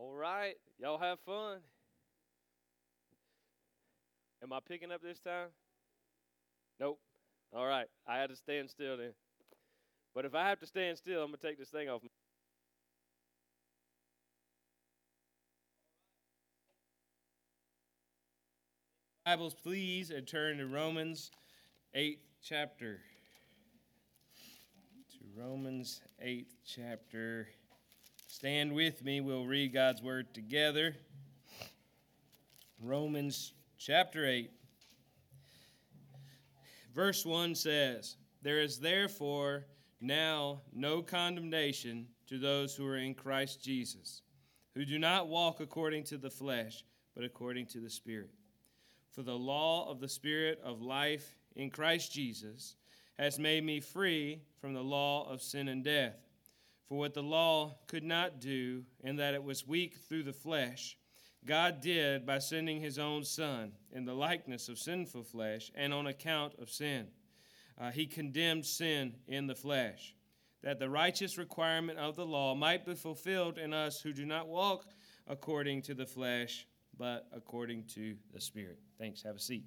All right. Y'all have fun. Am I picking up this time? Nope. All right. I had to stand still then. But if I have to stand still, I'm going to take this thing off. Bibles, please, and turn to Romans 8th chapter. To Romans 8th chapter. Stand with me. We'll read God's word together. Romans chapter 8. Verse 1 says, "There is therefore now no condemnation to those who are in Christ Jesus, who do not walk according to the flesh, but according to the Spirit. For the law of the Spirit of life in Christ Jesus has made me free from the law of sin and death. For what the law could not do, in that it was weak through the flesh, God did by sending his own Son in the likeness of sinful flesh, and on account of sin. He condemned sin in the flesh, that the righteous requirement of the law might be fulfilled in us who do not walk according to the flesh, but according to the Spirit." Thanks. Have a seat.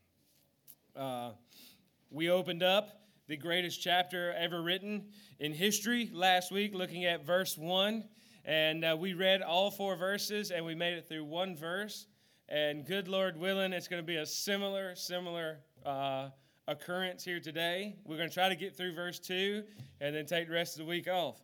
We opened up the greatest chapter ever written in history last week, looking at verse 1. And we read all 4 verses, and we made it through one verse. And good Lord willing, it's going to be a similar occurrence here today. We're going to try to get through verse 2 and then take the rest of the week off.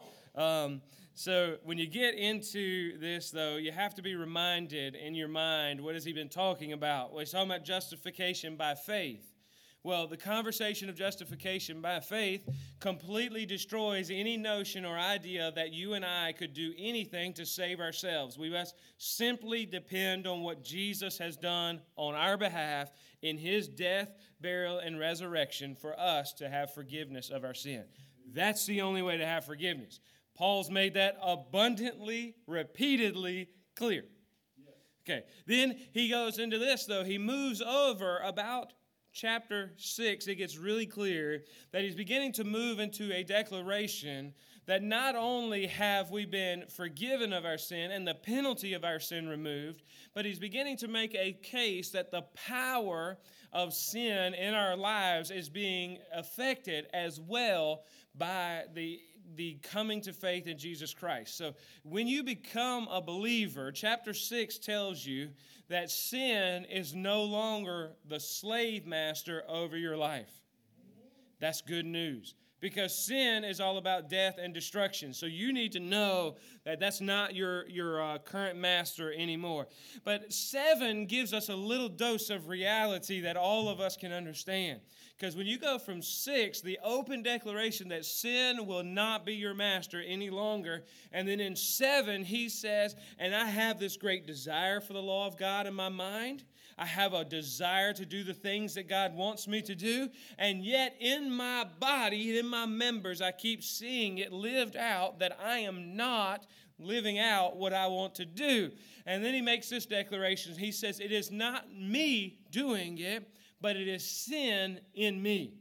So when you get into this, though, you have to be reminded in your mind, what has he been talking about? Well, he's talking about justification by faith. Well, the conversation of justification by faith completely destroys any notion or idea that you and I could do anything to save ourselves. We must simply depend on what Jesus has done on our behalf in his death, burial, and resurrection for us to have forgiveness of our sin. That's the only way to have forgiveness. Paul's made that abundantly, repeatedly clear. Okay, then he goes into this, though. He moves over about chapter 6, it gets really clear that he's beginning to move into a declaration that not only have we been forgiven of our sin and the penalty of our sin removed, but he's beginning to make a case that the power of sin in our lives is being affected as well by the coming to faith in Jesus Christ. So when you become a believer, chapter 6 tells you that sin is no longer the slave master over your life. That's good news, because sin is all about death and destruction. So you need to know that that's not your current master anymore. But 7 gives us a little dose of reality that all of us can understand. Because when you go from 6, the open declaration that sin will not be your master any longer. And then in 7, he says, "And I have this great desire for the law of God in my mind. I have a desire to do the things that God wants me to do. And yet in my body, in my members, I keep seeing it lived out that I am not living out what I want to do." And then he makes this declaration. He says, "It is not me doing it, but it is sin in me."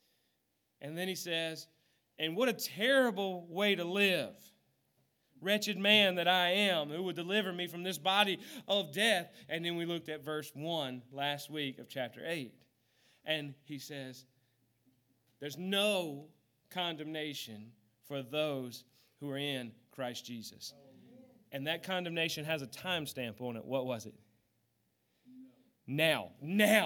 And then he says, "And what a terrible way to live. Wretched man that I am, who would deliver me from this body of death?" And then we looked at verse 1 last week of chapter 8. And he says, there's no condemnation for those who are in Christ Jesus. And that condemnation has a timestamp on it. What was it? Now.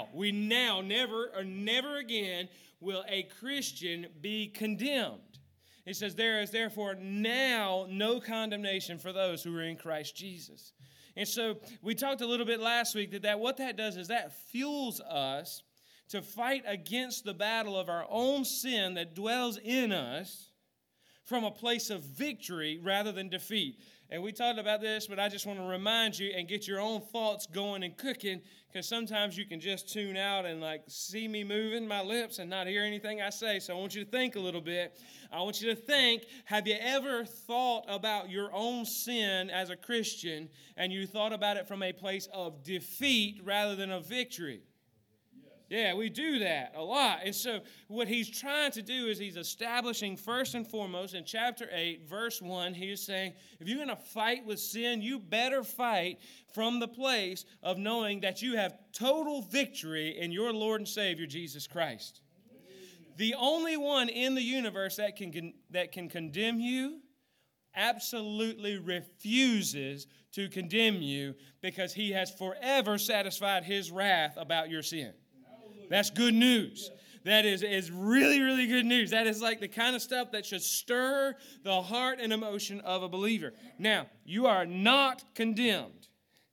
Never again will a Christian be condemned. It says, "There is therefore now no condemnation for those who are in Christ Jesus." And so we talked a little bit last week that what that does is that fuels us to fight against the battle of our own sin that dwells in us from a place of victory rather than defeat. And we talked about this, but I just want to remind you and get your own thoughts going and cooking, because sometimes you can just tune out and see me moving my lips and not hear anything I say. So I want you to think a little bit. I want you to think, have you ever thought about your own sin as a Christian, and you thought about it from a place of defeat rather than of victory? Yeah, we do that a lot. And so what he's trying to do is he's establishing first and foremost in chapter 8, verse 1, he is saying, if you're going to fight with sin, you better fight from the place of knowing that you have total victory in your Lord and Savior, Jesus Christ. The only one in the universe that can condemn you absolutely refuses to condemn you because he has forever satisfied his wrath about your sin. That's good news. That is really, really good news. That is like the kind of stuff that should stir the heart and emotion of a believer. Now, you are not condemned.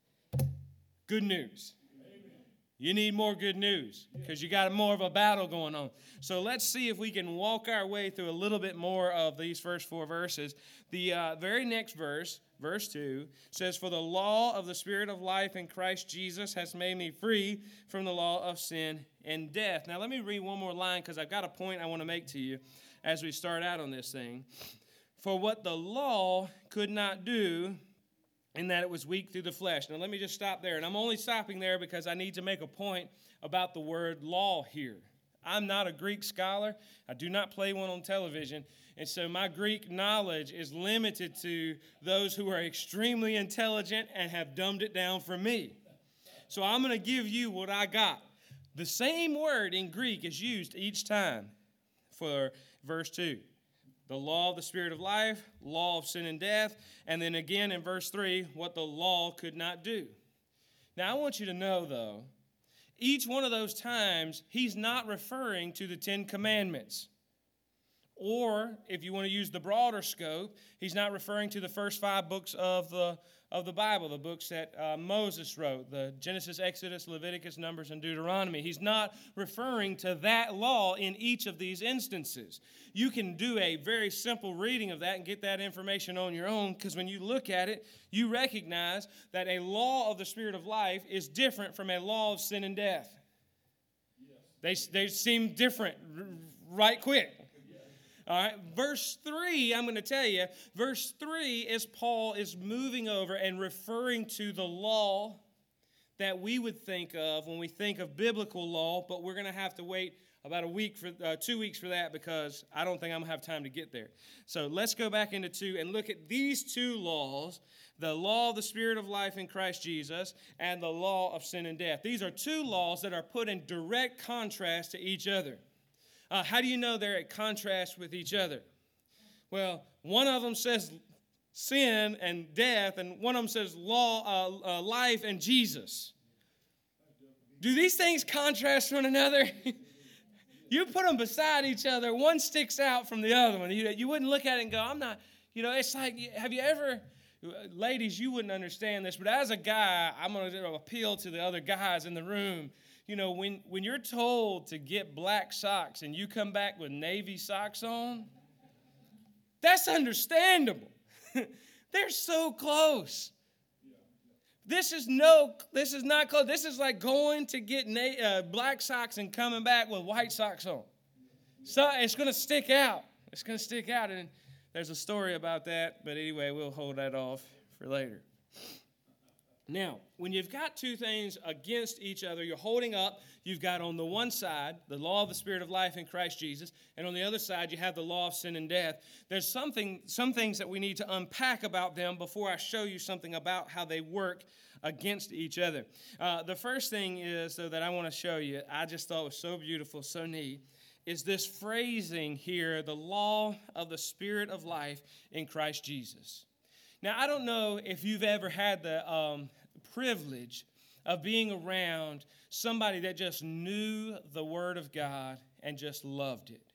Good news. You need more good news because you got more of a battle going on. So let's see if we can walk our way through a little bit more of these first 4 verses. The very next verse, verse 2, says, "For the law of the Spirit of life in Christ Jesus has made me free from the law of sin and death." Now let me read one more line because I've got a point I want to make to you as we start out on this thing. "For what the law could not do, in that it was weak through the flesh." Now let me just stop there. And I'm only stopping there because I need to make a point about the word law here. I'm not a Greek scholar. I do not play one on television. And so my Greek knowledge is limited to those who are extremely intelligent and have dumbed it down for me. So I'm going to give you what I got. The same word in Greek is used each time for verse 2. The law of the Spirit of life, law of sin and death, and then again in verse 3, what the law could not do. Now I want you to know, though, each one of those times, he's not referring to the 10 Commandments. Or, if you want to use the broader scope, he's not referring to the first 5 books of the Bible, the books that Moses wrote, the Genesis, Exodus, Leviticus, Numbers, and Deuteronomy. He's not referring to that law in each of these instances. You can do a very simple reading of that and get that information on your own, because when you look at it, you recognize that a law of the Spirit of life is different from a law of sin and death. Yes. They seem different right quick. All right, verse 3, I'm going to tell you, verse 3 is Paul is moving over and referring to the law that we would think of when we think of biblical law, but we're going to have to wait about 2 weeks for that because I don't think I'm going to have time to get there. So let's go back into 2 and look at these 2 laws, the law of the Spirit of life in Christ Jesus and the law of sin and death. These are 2 laws that are put in direct contrast to each other. How do you know they're at contrast with each other? Well, one of them says sin and death, and one of them says life and Jesus. Do these things contrast one another? You put them beside each other, one sticks out from the other one. You wouldn't look at it and go, I'm not, it's like, have you ever, ladies, you wouldn't understand this, but as a guy, I'm going to appeal to the other guys in the room. When you're told to get black socks and you come back with navy socks on, that's understandable. They're so close. This is not close. This is like going to get black socks and coming back with white socks on. So it's going to stick out. It's going to stick out. And there's a story about that. But anyway, we'll hold that off for later. Now, when you've got 2 things against each other, you're holding up, you've got on the one side the law of the Spirit of life in Christ Jesus, and on the other side you have the law of sin and death. There's some things that we need to unpack about them before I show you something about how they work against each other. The first thing is, though, that I want to show you, I just thought was so beautiful, so neat, is this phrasing here, the law of the Spirit of life in Christ Jesus. Now, I don't know if you've ever had the privilege of being around somebody that just knew the Word of God and just loved it.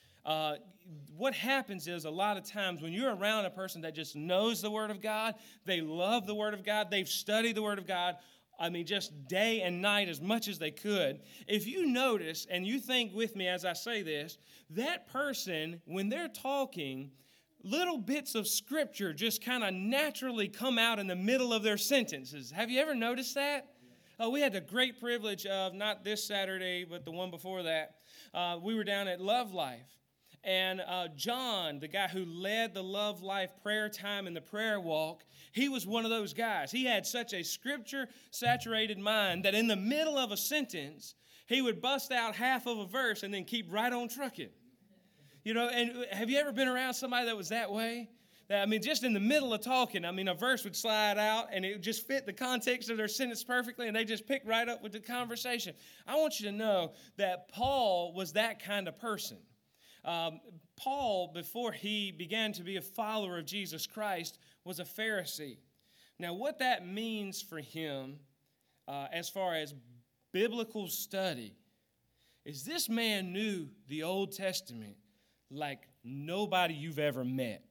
What happens is a lot of times when you're around a person that just knows the Word of God, they love the Word of God, they've studied the Word of God, just day and night as much as they could. If you notice, and you think with me as I say this, that person, when they're talking, little bits of Scripture just kind of naturally come out in the middle of their sentences. Have you ever noticed that? We had the great privilege of, not this Saturday, but the one before that, we were down at Love Life. And John, the guy who led the Love Life prayer time and the prayer walk, he was one of those guys. He had such a Scripture-saturated mind that in the middle of a sentence, he would bust out half of a verse and then keep right on trucking. You know, and have you ever been around somebody that was that way? I mean, just in the middle of talking, I mean, a verse would slide out and it would just fit the context of their sentence perfectly, and they just pick right up with the conversation. I want you to know that Paul was that kind of person. Paul, before he began to be a follower of Jesus Christ, was a Pharisee. Now, what that means for him, as far as biblical study, is this man knew the Old Testament like nobody you've ever met.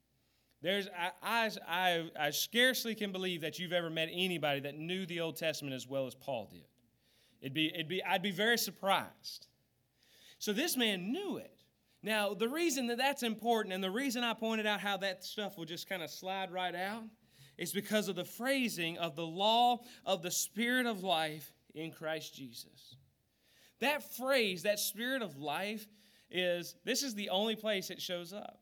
I scarcely can believe that you've ever met anybody that knew the Old Testament as well as Paul did. I'd be very surprised. So this man knew it. Now, the reason that that's important, and the reason I pointed out how that stuff will just kind of slide right out, is because of the phrasing of the law of the Spirit of life in Christ Jesus. That phrase, that Spirit of life, this is the only place it shows up.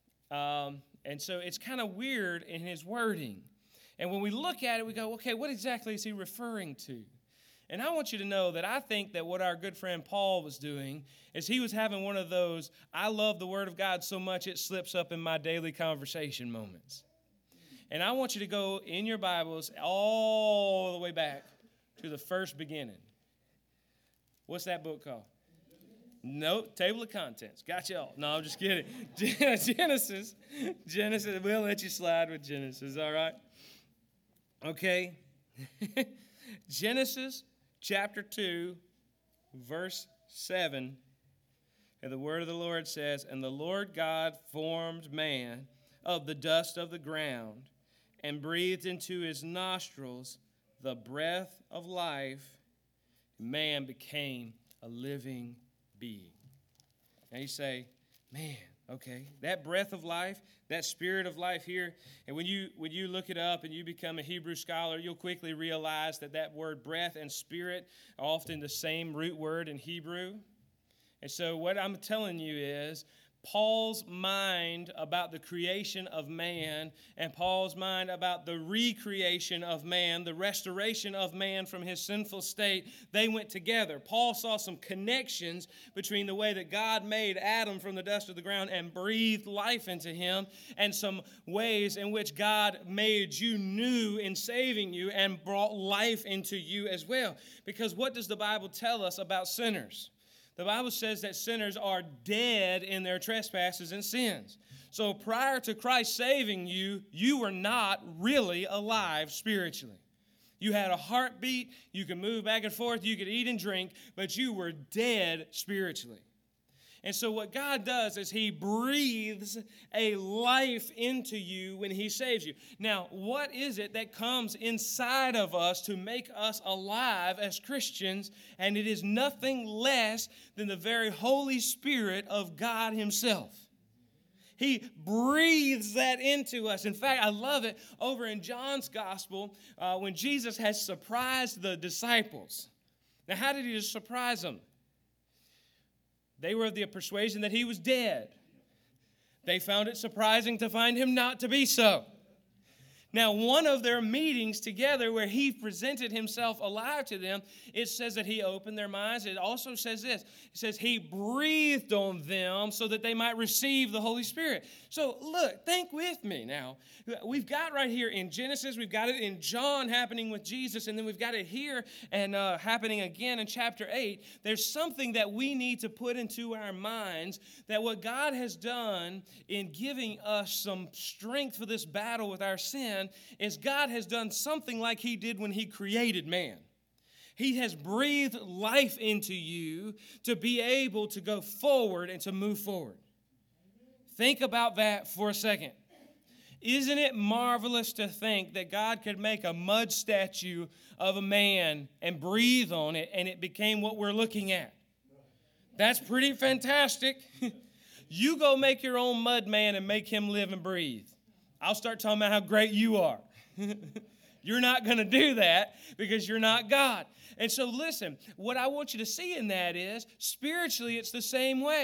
And so it's kind of weird in his wording. And when we look at it, we go, okay, what exactly is he referring to? And I want you to know that I think that what our good friend Paul was doing is he was having one of those, I love the Word of God so much it slips up in my daily conversation moments. And I want you to go in your Bibles all the way back to the first beginning. What's that book called? Nope, Table of Contents. Got y'all. No, I'm just kidding. Genesis. We'll let you slide with Genesis, all right? Okay. Genesis chapter 2, verse 7. And the word of the Lord says, "And the Lord God formed man of the dust of the ground and breathed into his nostrils the breath of life. Man became a living being." Now you say, man, okay, that breath of life, that spirit of life here, and when you look it up and you become a Hebrew scholar, you'll quickly realize that word breath and spirit are often the same root word in Hebrew. And so what I'm telling you is Paul's mind about the creation of man and Paul's mind about the recreation of man, the restoration of man from his sinful state, they went together. Paul saw some connections between the way that God made Adam from the dust of the ground and breathed life into him, and some ways in which God made you new in saving you and brought life into you as well. Because what does the Bible tell us about sinners? The Bible says that sinners are dead in their trespasses and sins. So prior to Christ saving you, you were not really alive spiritually. You had a heartbeat, you could move back and forth, you could eat and drink, but you were dead spiritually. And so what God does is he breathes a life into you when he saves you. Now, what is it that comes inside of us to make us alive as Christians? And it is nothing less than the very Holy Spirit of God himself. He breathes that into us. In fact, I love it over in John's gospel when Jesus has surprised the disciples. Now, how did he surprise them? They were of the persuasion that he was dead. They found it surprising to find him not to be so. Now, one of their meetings together where he presented himself alive to them, it says that he opened their minds. It also says this. It says he breathed on them so that they might receive the Holy Spirit. So, look, think with me now. We've got right here in Genesis, we've got it in John happening with Jesus, and then we've got it here and happening again in chapter 8. There's something that we need to put into our minds, that what God has done in giving us some strength for this battle with our sin is God has done something like he did when he created man. He has breathed life into you to be able to go forward and to move forward. Think about that for a second. Isn't it marvelous to think that God could make a mud statue of a man and breathe on it and it became what we're looking at? That's pretty fantastic. You go make your own mud man and make him live and breathe. I'll start talking about how great you are. You're not going to do that because you're not God. And so listen, what I want you to see in that is spiritually it's the same way.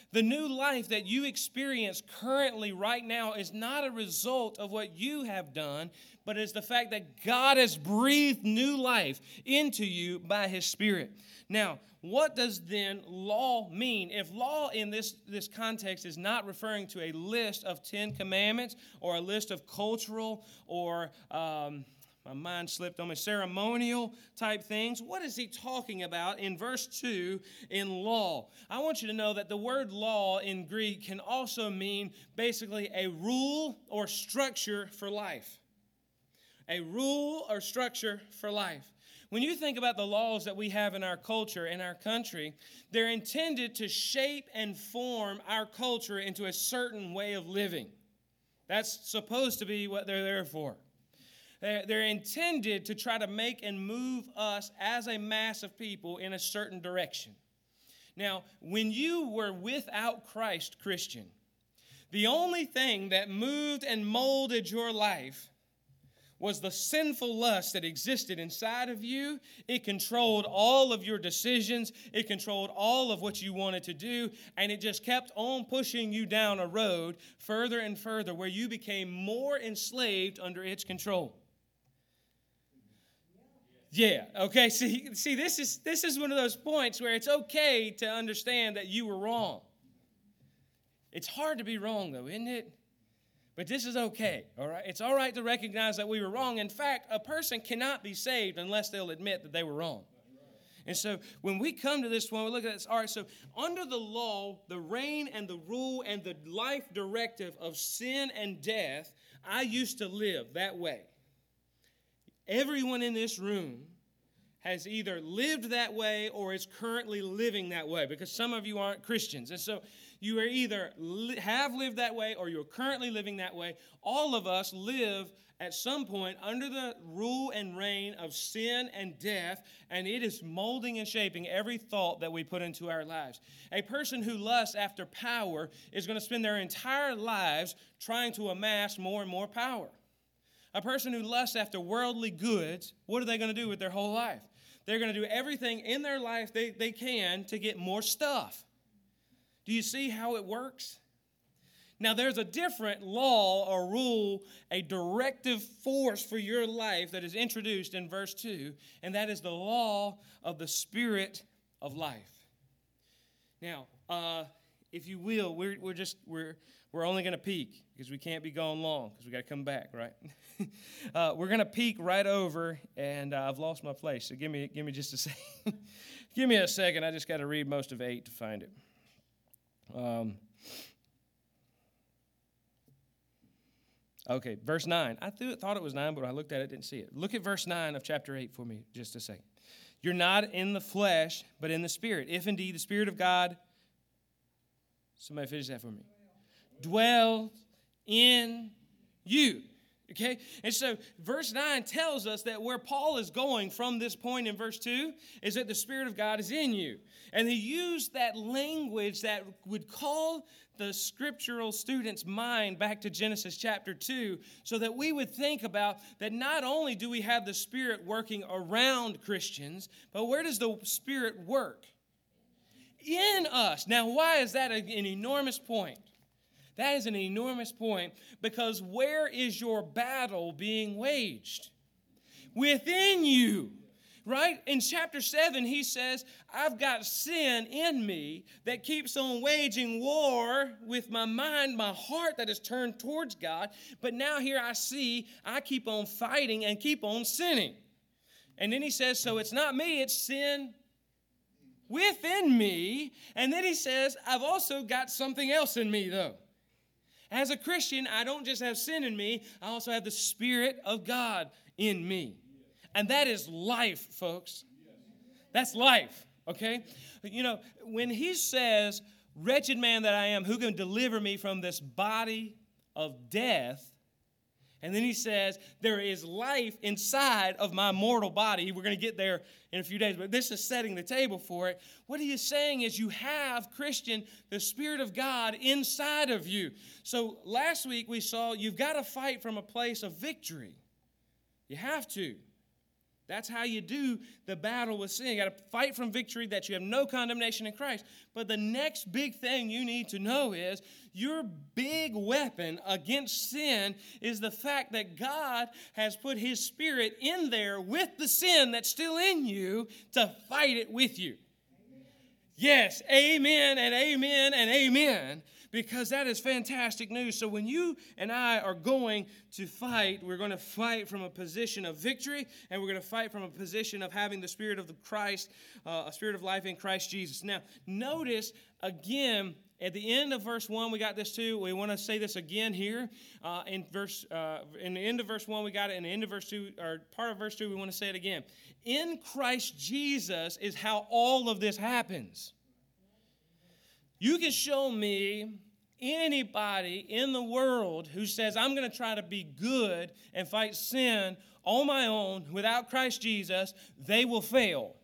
The new life that you experience currently right now is not a result of what you have done, but is the fact that God has breathed new life into you by His Spirit. Now, what does then law mean? If law in this context is not referring to a list of 10 commandments or a list of cultural or my mind slipped on me, ceremonial type things. What is he talking about in verse 2 in law? I want you to know that the word law in Greek can also mean basically a rule or structure for life. A rule or structure for life. When you think about the laws that we have in our culture, in our country, they're intended to shape and form our culture into a certain way of living. That's supposed to be what they're there for. They're intended to try to make and move us as a mass of people in a certain direction. Now, when you were without Christ, Christian, the only thing that moved and molded your life was the sinful lust that existed inside of you. It controlled all of your decisions. It controlled all of what you wanted to do. And it just kept on pushing you down a road further and further where you became more enslaved under its control. Yeah, okay, see, this is one of those points where it's okay to understand that you were wrong. It's hard to be wrong, though, isn't it? But this is okay, all right? It's all right to recognize that we were wrong. In fact, a person cannot be saved unless they'll admit that they were wrong. And so when we come to this point, we look at this. All right, so under the law, the reign and the rule and the life directive of sin and death, I used to live that way. Everyone in this room has either lived that way or is currently living that way, because some of you aren't Christians. And so you are either have lived that way or you're currently living that way. All of us live at some point under the rule and reign of sin and death, and it is molding and shaping every thought that we put into our lives. A person who lusts after power is going to spend their entire lives trying to amass more and more power. A person who lusts after worldly goods, what are they going to do with their whole life? They're going to do everything in their life they can to get more stuff. Do you see how it works? Now, there's a different law or rule, a directive force for your life that is introduced in verse 2, and that is the law of the Spirit of life. Now, if you will, we're only going to peek because we can't be gone long because we got to come back, right? We're going to peek right over, and I've lost my place, so give me just a second. Give me a second. I just got to read most of 8 to find it. Okay, verse 9. I thought it was 9, but when I looked at it, didn't see it. Look at verse 9 of chapter 8 for me just a second. You're not in the flesh, but in the Spirit. If indeed the Spirit of God, somebody finish that for me, dwells in you. Okay? And so verse 9 tells us that where Paul is going from this point in verse 2 is that the Spirit of God is in you. And he used that language that would call the scriptural student's mind back to Genesis chapter 2 so that we would think about that not only do we have the Spirit working around Christians, but where does the Spirit work? In us. Now, why is that an enormous point? That is an enormous point because where is your battle being waged? Within you, right? In chapter 7, he says, I've got sin in me that keeps on waging war with my mind, my heart that is turned towards God. But now here I see I keep on fighting and keep on sinning. And then he says, so it's not me, it's sin within me. And then he says, I've also got something else in me, though. As a Christian, I don't just have sin in me, I also have the Spirit of God in me. And that is life, folks. That's life, okay? You know, when he says, wretched man that I am, who can deliver me from this body of death? And then he says, there is life inside of my mortal body. We're going to get there in a few days, but this is setting the table for it. What he is saying is you have, Christian, the Spirit of God inside of you. So last week we saw you've got to fight from a place of victory. You have to. That's how you do the battle with sin. You got to fight from victory that you have no condemnation in Christ. But the next big thing you need to know is your big weapon against sin is the fact that God has put His Spirit in there with the sin that's still in you to fight it with you. Yes, amen and amen and amen. Because that is fantastic news. So when you and I are going to fight, we're going to fight from a position of victory, and we're going to fight from a position of having the Spirit of the Christ, a spirit of life in Christ Jesus. Now, notice again, at the end of verse 1, we got this too. We want to say this again here. In the end of verse 1, we got it. In the end of verse 2, or part of verse 2, we want to say it again. In Christ Jesus is how all of this happens. You can show me anybody in the world who says, I'm going to try to be good and fight sin on my own without Christ Jesus, they will fail.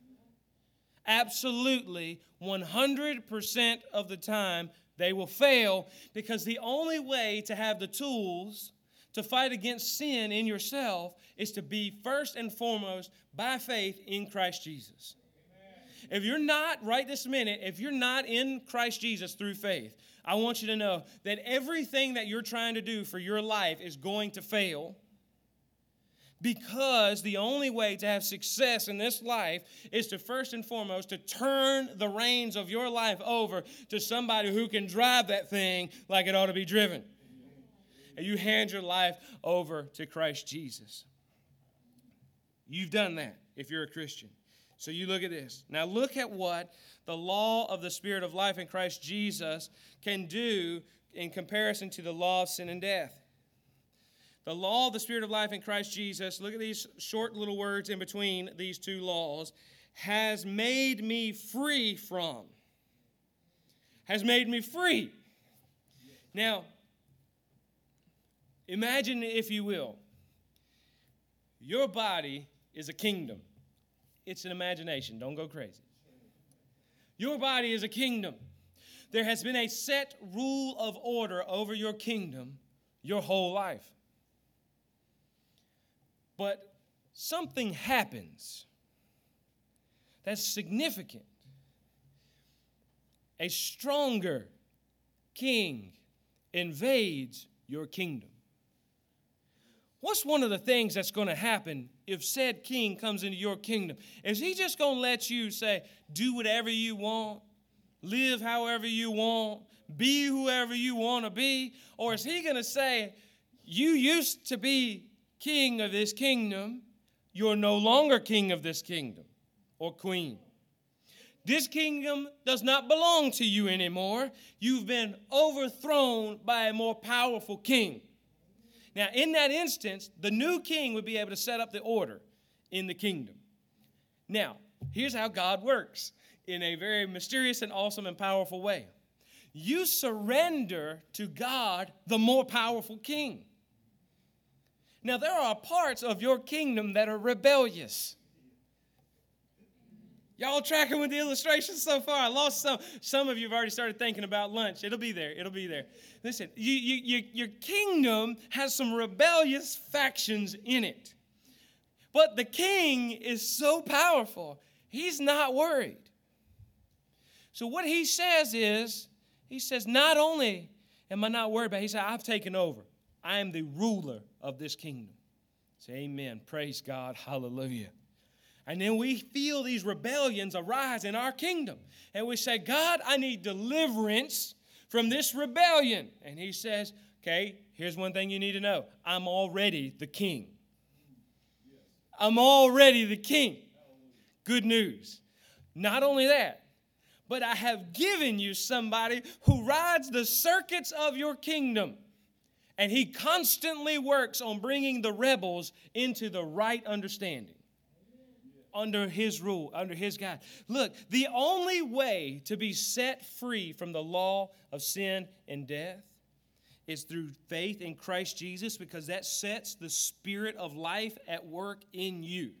Absolutely, 100% of the time, they will fail, because the only way to have the tools to fight against sin in yourself is to be first and foremost by faith in Christ Jesus. If you're not, right this minute, if you're not in Christ Jesus through faith, I want you to know that everything that you're trying to do for your life is going to fail, because the only way to have success in this life is to first and foremost to turn the reins of your life over to somebody who can drive that thing like it ought to be driven. And you hand your life over to Christ Jesus. You've done that if you're a Christian. So you look at this. Now look at what the law of the Spirit of life in Christ Jesus can do in comparison to the law of sin and death. The law of the Spirit of life in Christ Jesus, look at these short little words in between these two laws, has made me free from. Has made me free. Now, imagine, if you will, your body is a kingdom. It's an imagination. Don't go crazy. Your body is a kingdom. There has been a set rule of order over your kingdom your whole life. But something happens that's significant. A stronger king invades your kingdom. What's one of the things that's going to happen if said king comes into your kingdom? Is he just going to let you say, do whatever you want, live however you want, be whoever you want to be? Or is he going to say, you used to be king of this kingdom, you're no longer king of this kingdom or queen? This kingdom does not belong to you anymore. You've been overthrown by a more powerful king. Now, in that instance, the new king would be able to set up the order in the kingdom. Now, here's how God works in a very mysterious and awesome and powerful way. You surrender to God, the more powerful king. Now, there are parts of your kingdom that are rebellious. Y'all tracking with the illustrations so far? I lost some. Some of you have already started thinking about lunch. It'll be there. It'll be there. Listen, your kingdom has some rebellious factions in it. But the king is so powerful, he's not worried. So what he says is, he says, not only am I not worried about it, he said, I've taken over. I am the ruler of this kingdom. Say amen. Praise God. Hallelujah. And then we feel these rebellions arise in our kingdom. And we say, God, I need deliverance from this rebellion. And he says, okay, here's one thing you need to know. I'm already the king. I'm already the king. Good news. Not only that, but I have given you somebody who rides the circuits of your kingdom. And he constantly works on bringing the rebels into the right understanding. Under his rule, under his guide. Look, the only way to be set free from the law of sin and death is through faith in Christ Jesus, because that sets the Spirit of life at work in you.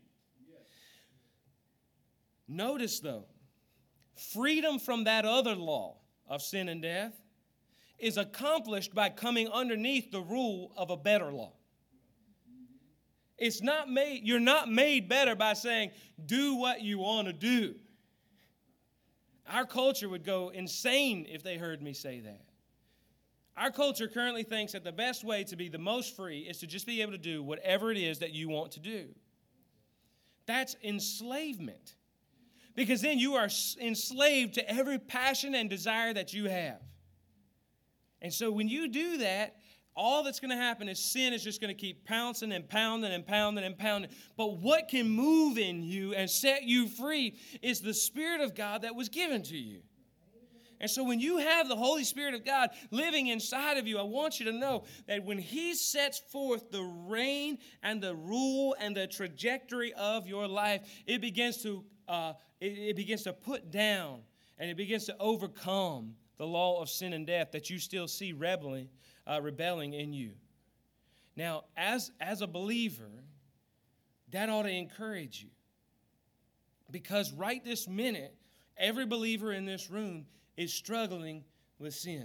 Notice, though, freedom from that other law of sin and death is accomplished by coming underneath the rule of a better law. You're not made better by saying, do what you want to do. Our culture would go insane if they heard me say that. Our culture currently thinks that the best way to be the most free is to just be able to do whatever it is that you want to do. That's enslavement. Because then you are enslaved to every passion and desire that you have. And so when you do that, all that's going to happen is sin is just going to keep pouncing and pounding and pounding and pounding. But what can move in you and set you free is the Spirit of God that was given to you. And so when you have the Holy Spirit of God living inside of you, I want you to know that when He sets forth the reign and the rule and the trajectory of your life, it begins to put down and it begins to overcome the law of sin and death that you still see rebelling in you. Now, as a believer, that ought to encourage you. Because right this minute, every believer in this room is struggling with sin.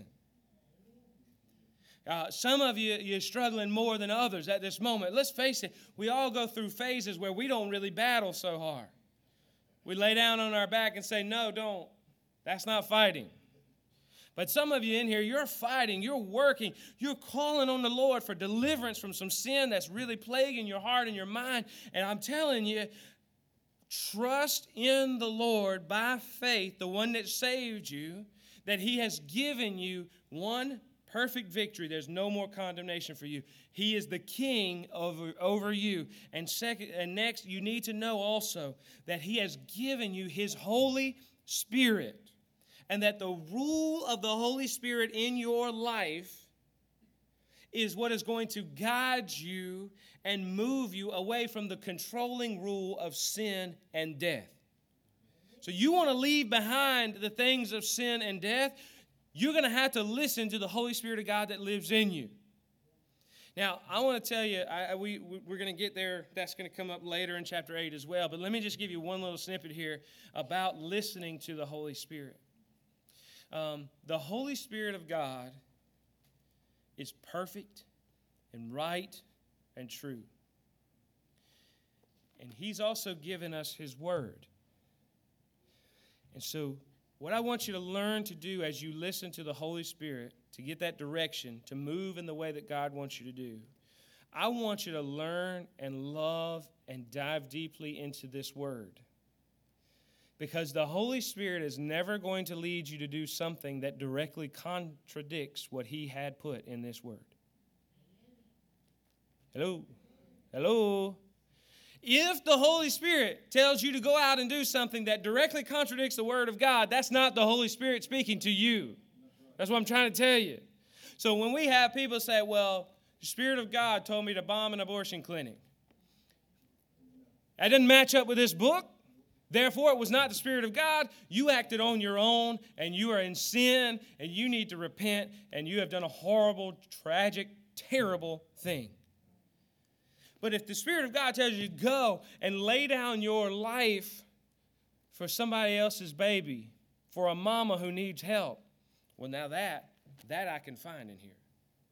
Some of you're struggling more than others at this moment. Let's face it, we all go through phases where we don't really battle so hard. We lay down on our back and say, no, don't. That's not fighting. But some of you in here, you're fighting, you're working, you're calling on the Lord for deliverance from some sin that's really plaguing your heart and your mind. And I'm telling you, trust in the Lord by faith, the one that saved you, that He has given you one perfect victory. There's no more condemnation for you. He is the King over you. And next, you need to know also that He has given you His Holy Spirit. And that the rule of the Holy Spirit in your life is what is going to guide you and move you away from the controlling rule of sin and death. So you want to leave behind the things of sin and death, you're going to have to listen to the Holy Spirit of God that lives in you. Now, I want to tell you, we're going to get there. That's going to come up later in chapter 8 as well. But let me just give you one little snippet here about listening to the Holy Spirit. The Holy Spirit of God is perfect and right and true. And He's also given us His Word. And so what I want you to learn to do as you listen to the Holy Spirit, to get that direction, to move in the way that God wants you to do, I want you to learn and love and dive deeply into this Word. Because the Holy Spirit is never going to lead you to do something that directly contradicts what He had put in this Word. Hello? Hello? If the Holy Spirit tells you to go out and do something that directly contradicts the Word of God, that's not the Holy Spirit speaking to you. That's what I'm trying to tell you. So when we have people say, well, the Spirit of God told me to bomb an abortion clinic. That didn't match up with this book. Therefore, it was not the Spirit of God. You acted on your own, and you are in sin, and you need to repent, and you have done a horrible, tragic, terrible thing. But if the Spirit of God tells you to go and lay down your life for somebody else's baby, for a mama who needs help, well, now that I can find in here.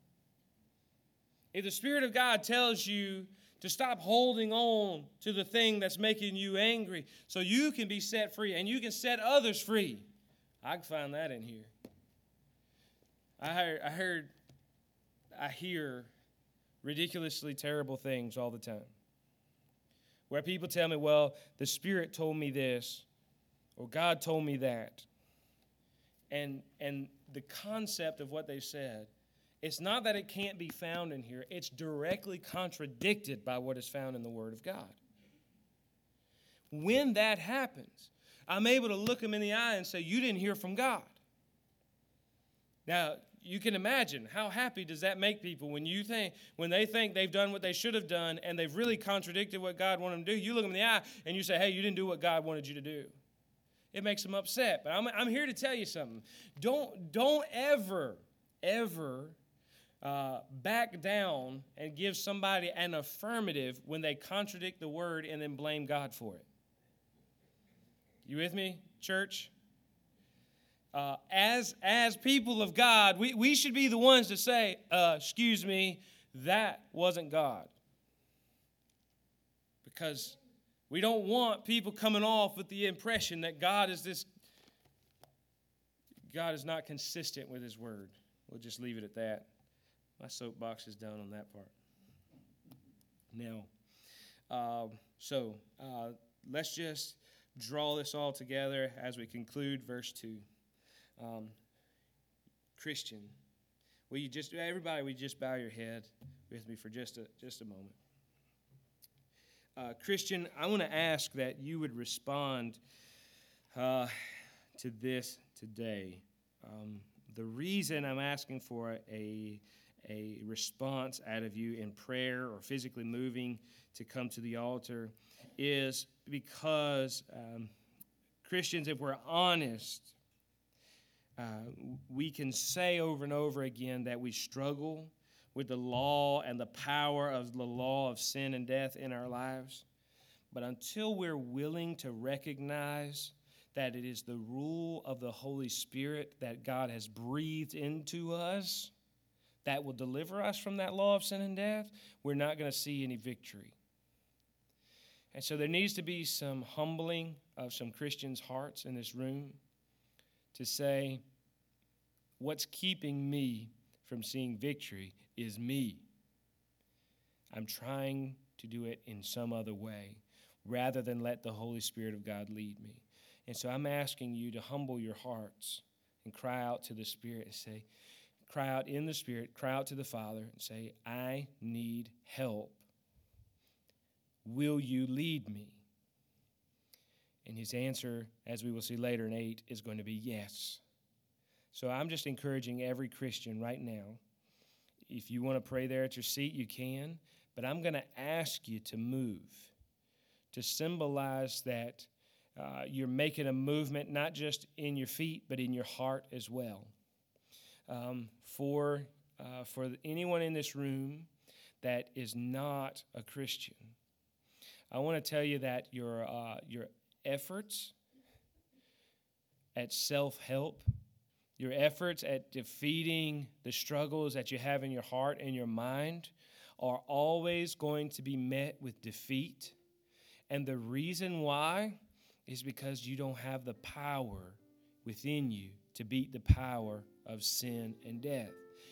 If the Spirit of God tells you to stop holding on to the thing that's making you angry so you can be set free and you can set others free, I can find that in here. I hear ridiculously terrible things all the time where people tell me, well, the Spirit told me this or God told me that. And the concept of what they said, it's not that it can't be found in here. It's directly contradicted by what is found in the Word of God. When that happens, I'm able to look them in the eye and say, you didn't hear from God. Now, you can imagine how happy does that make people when they think they've done what they should have done and they've really contradicted what God wanted them to do. You look them in the eye and you say, hey, you didn't do what God wanted you to do. It makes them upset. But I'm here to tell you something. Don't ever back down and give somebody an affirmative when they contradict the Word and then blame God for it. You with me, church? As people of God, we should be the ones to say, excuse me, that wasn't God. because we don't want people coming off with the impression that God is not consistent with his word. We'll just leave it at that. My soapbox is done on that part. Now, let's just draw this all together as we conclude verse 2. Christian, will you just bow your head with me for just a moment? Christian, I want to ask that you would respond to this today. The reason I'm asking for a response out of you in prayer or physically moving to come to the altar is because Christians, if we're honest, we can say over and over again that we struggle with the law and the power of the law of sin and death in our lives. But until we're willing to recognize that it is the rule of the Holy Spirit that God has breathed into us that will deliver us from that law of sin and death, we're not going to see any victory. And so there needs to be some humbling of some Christians' hearts in this room to say, what's keeping me from seeing victory is me. I'm trying to do it in some other way rather than let the Holy Spirit of God lead me. And so I'm asking you to humble your hearts and cry out to the Spirit and say, cry out in the Spirit, cry out to the Father and say, I need help. Will you lead me? And his answer, as we will see later in 8, is going to be yes. So I'm just encouraging every Christian right now, if you want to pray there at your seat, you can, but I'm going to ask you to move, to symbolize that you're making a movement not just in your feet, but in your heart as well. For anyone in this room that is not a Christian, I want to tell you that your efforts at self-help, your efforts at defeating the struggles that you have in your heart and your mind are always going to be met with defeat. And the reason why is because you don't have the power within you to beat the power of sin and death.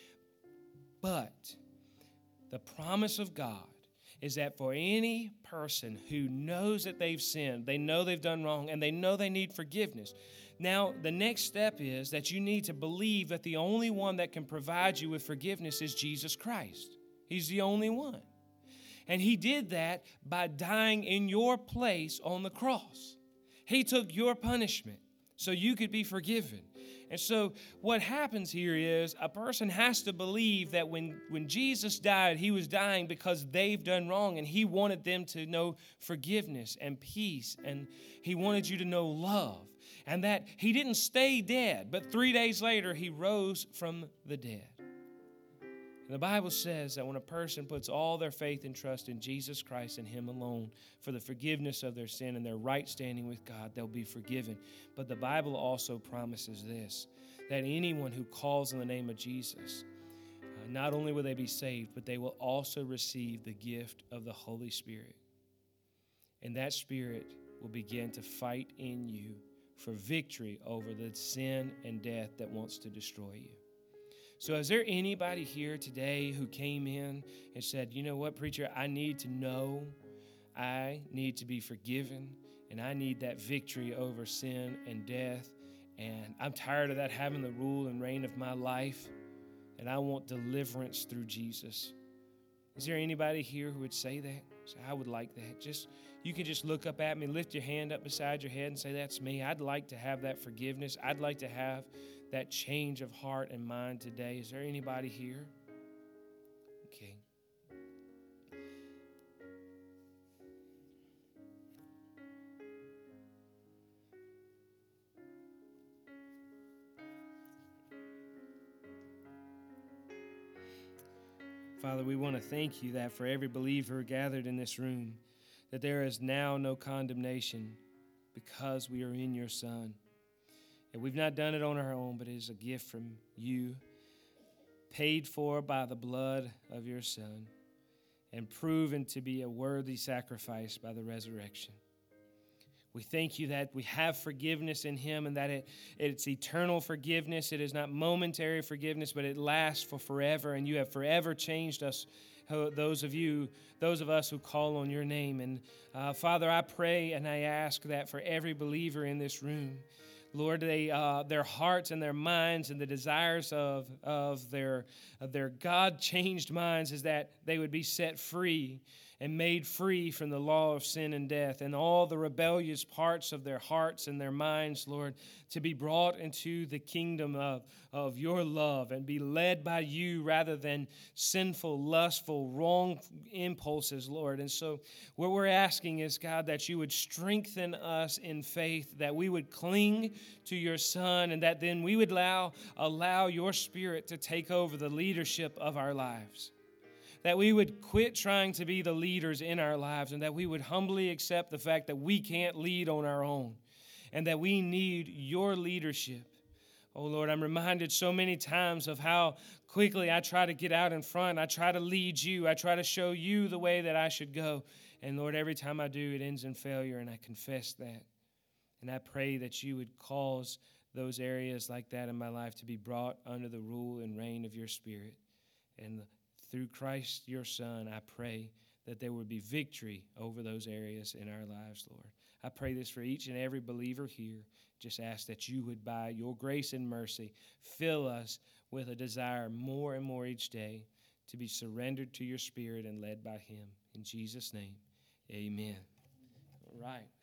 But the promise of God is that for any person who knows that they've sinned, they know they've done wrong, and they know they need forgiveness. Now, the next step is that you need to believe that the only one that can provide you with forgiveness is Jesus Christ. He's the only one. And he did that by dying in your place on the cross. He took your punishment so you could be forgiven. And so what happens here is a person has to believe that when Jesus died, he was dying because they've done wrong, and he wanted them to know forgiveness and peace, and he wanted you to know love, and that he didn't stay dead, but 3 days later he rose from the dead. And the Bible says that when a person puts all their faith and trust in Jesus Christ and him alone for the forgiveness of their sin and their right standing with God, they'll be forgiven. But the Bible also promises this, that anyone who calls on the name of Jesus, not only will they be saved, but they will also receive the gift of the Holy Spirit. And that Spirit will begin to fight in you for victory over the sin and death that wants to destroy you. So is there anybody here today who came in and said, you know what, preacher, I need to know, I need to be forgiven, and I need that victory over sin and death, and I'm tired of that having the rule and reign of my life, and I want deliverance through Jesus. Is there anybody here who would say that? Say, I would like that. You can just look up at me, lift your hand up beside your head and say, that's me. I'd like to have that forgiveness. I'd like to have that change of heart and mind today. Is there anybody here? Okay. Father, we want to thank you that for every believer gathered in this room, that there is now no condemnation because we are in your Son. And we've not done it on our own, but it is a gift from you, paid for by the blood of your Son. and proven to be a worthy sacrifice by the resurrection. We thank you that we have forgiveness in him and that it's eternal forgiveness. It is not momentary forgiveness, but it lasts for forever. And you have forever changed us, those of us who call on your name. And Father, I pray and I ask that for every believer in this room, Lord, their hearts and their minds and the desires of their God-changed minds is that they would be set free and made free from the law of sin and death, and all the rebellious parts of their hearts and their minds, Lord, to be brought into the kingdom of your love and be led by you rather than sinful, lustful, wrong impulses, Lord. And so what we're asking is, God, that you would strengthen us in faith, that we would cling to your Son, and that then we would allow your Spirit to take over the leadership of our lives. That we would quit trying to be the leaders in our lives, and that we would humbly accept the fact that we can't lead on our own and that we need your leadership. Oh, Lord, I'm reminded so many times of how quickly I try to get out in front. I try to lead you. I try to show you the way that I should go. And, Lord, every time I do, it ends in failure, and I confess that. And I pray that you would cause those areas like that in my life to be brought under the rule and reign of your Spirit. And through Christ, your Son, I pray that there would be victory over those areas in our lives, Lord. I pray this for each and every believer here. Just ask that you would, by your grace and mercy, fill us with a desire more and more each day to be surrendered to your Spirit and led by him. In Jesus' name, amen. All right.